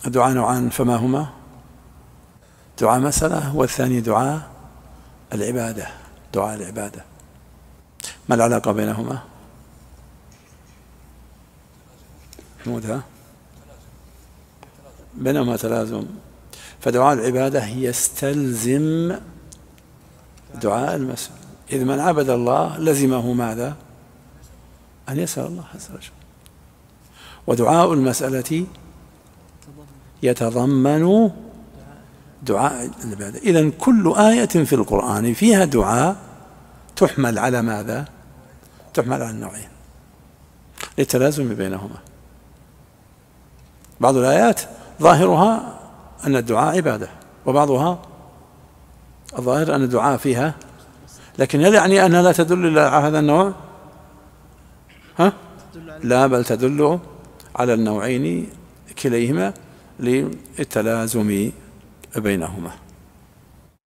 الدعاء نوعان فما هما؟ دعاء مسألة والثاني دعاء العبادة، دعاء العبادة. ما العلاقة بينهما؟ محمود بينهما تلازم. فدعاء العبادة يستلزم دعاء المسألة، إذ من عبد الله لزمه ماذا؟ أن يسأل الله عز وجل. ودعاء المسألة يتضمن دعاء العبادة. إذن كل آية في القرآن فيها دعاء تحمل على ماذا؟ تحمل على النوعين للتلازم بينهما. بعض الآيات ظاهرها أن الدعاء عبادة، وبعضها الظاهر أن الدعاء فيها، لكن هل يعني أنها لا تدل على هذا النوع؟ لا، بل تدل على النوعين كليهما للتلازم بينهما.